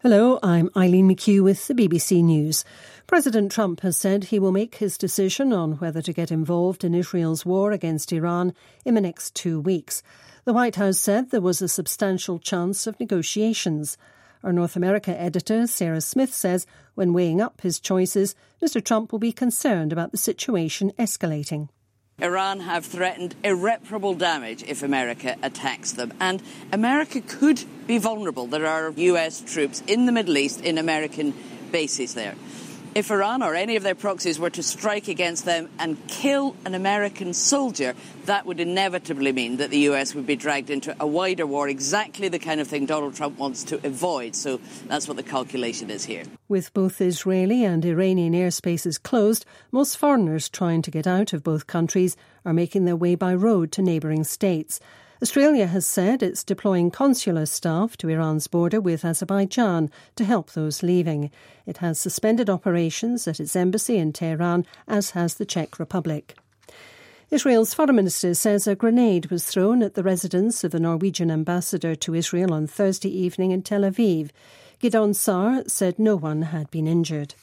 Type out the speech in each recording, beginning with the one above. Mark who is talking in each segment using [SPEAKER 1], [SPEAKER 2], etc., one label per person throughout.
[SPEAKER 1] Hello, I'm Eileen McHugh with the BBC News. President Trump has said he will make his decision on whether to get involved in Israel's war against Iran in the next 2 weeks. The White House said there was a substantial chance of negotiations. Our North America editor, Sarah Smith, says when weighing up his choices, Mr. Trump will be concerned about the situation escalating.
[SPEAKER 2] Iran have threatened irreparable damage if America attacks them, and America could be vulnerable. There are US troops in the Middle East in American bases there. If Iran or any of their proxies were to strike against them and kill an American soldier, that would inevitably mean that the US would be dragged into a wider war, exactly the kind of thing Donald Trump wants to avoid. So that's what the calculation is here.
[SPEAKER 1] With both Israeli and Iranian airspaces closed, most foreigners trying to get out of both countries are making their way by road to neighbouring states. Australia has said it's deploying consular staff to Iran's border with Azerbaijan to help those leaving. It has suspended operations at its embassy in Tehran, as has the Czech Republic. Israel's foreign minister says a grenade was thrown at the residence of the Norwegian ambassador to Israel on Thursday evening in Tel Aviv. Gideon Saar said no one had been injured.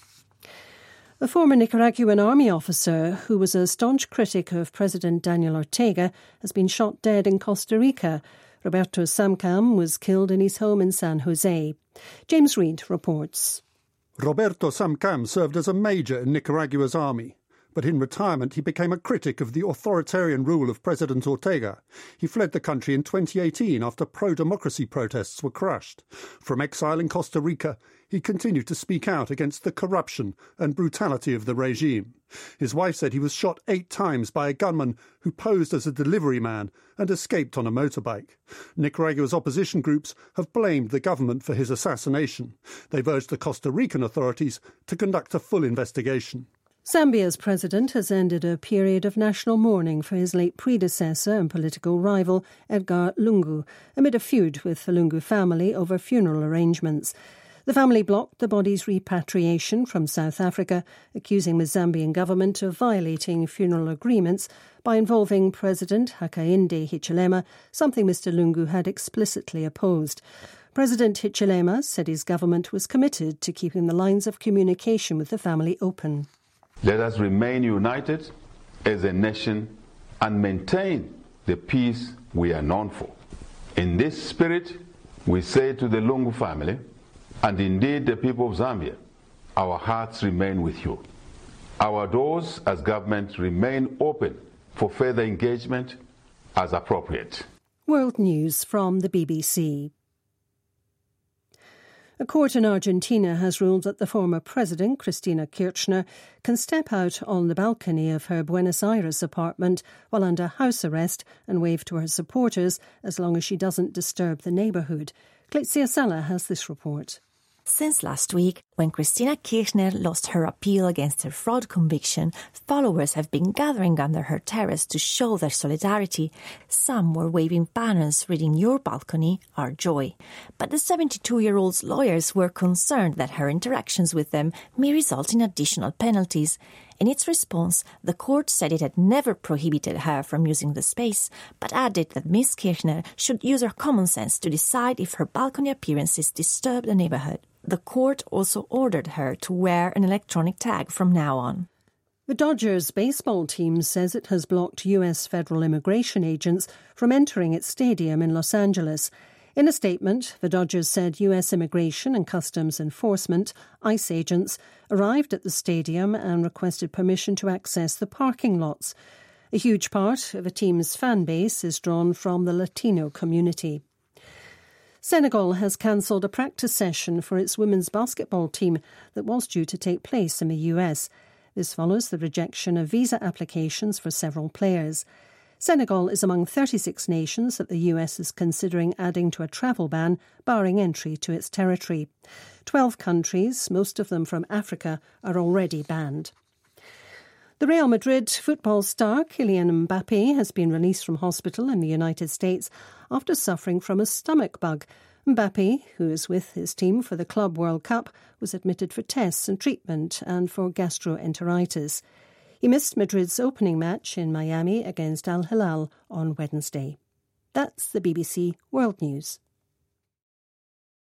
[SPEAKER 1] A former Nicaraguan army officer who was a staunch critic of President Daniel Ortega has been shot dead in Costa Rica. Roberto Samcam was killed in his home in San Jose. James Reid reports.
[SPEAKER 3] Roberto Samcam served as a major in Nicaragua's army, but in retirement he became a critic of the authoritarian rule of President Ortega. He fled the country in 2018 after pro-democracy protests were crushed. From exile in Costa Rica, he continued to speak out against the corruption and brutality of the regime. His wife said he was shot 8 times by a gunman who posed as a delivery man and escaped on a motorbike. Nicaragua's opposition groups have blamed the government for his assassination. They've urged the Costa Rican authorities to conduct a full investigation.
[SPEAKER 1] Zambia's president has ended a period of national mourning for his late predecessor and political rival, Edgar Lungu, amid a feud with the Lungu family over funeral arrangements. The family blocked the body's repatriation from South Africa, accusing the Zambian government of violating funeral agreements by involving President Hakainde Hichilema, something Mr. Lungu had explicitly opposed. President Hichilema said his government was committed to keeping the lines of communication with the family open.
[SPEAKER 4] Let us remain united as a nation and maintain the peace we are known for. In this spirit, we say to the Lungu family, and indeed the people of Zambia, our hearts remain with you. Our doors as government remain open for further engagement as appropriate.
[SPEAKER 1] World News from the BBC. A court in Argentina has ruled that the former president, Cristina Kirchner, can step out on the balcony of her Buenos Aires apartment while under house arrest and wave to her supporters as long as she doesn't disturb the neighbourhood. Klezia Sala has this report.
[SPEAKER 5] Since last week, when Cristina Kirchner lost her appeal against her fraud conviction, followers have been gathering under her terrace to show their solidarity. Some were waving banners reading "Your balcony, our joy." But the 72-year-old's lawyers were concerned that her interactions with them may result in additional penalties. In its response, the court said it had never prohibited her from using the space, but added that Ms. Kirchner should use her common sense to decide if her balcony appearances disturb the neighbourhood. The court also ordered her to wear an electronic tag from now on.
[SPEAKER 1] The Dodgers baseball team says it has blocked US federal immigration agents from entering its stadium in Los Angeles. In a statement, the Dodgers said US Immigration and Customs Enforcement, ICE agents, arrived at the stadium and requested permission to access the parking lots. A huge part of the team's fan base is drawn from the Latino community. Senegal has cancelled a practice session for its women's basketball team that was due to take place in the US. This follows the rejection of visa applications for several players. Senegal is among 36 nations that the US is considering adding to a travel ban, barring entry to its territory. 12 countries, most of them from Africa, are already banned. The Real Madrid football star Kylian Mbappé has been released from hospital in the United States after suffering from a stomach bug. Mbappé, who is with his team for the Club World Cup, was admitted for tests and treatment and for gastroenteritis. He missed Madrid's opening match in Miami against Al Hilal on Wednesday. That's the BBC World News.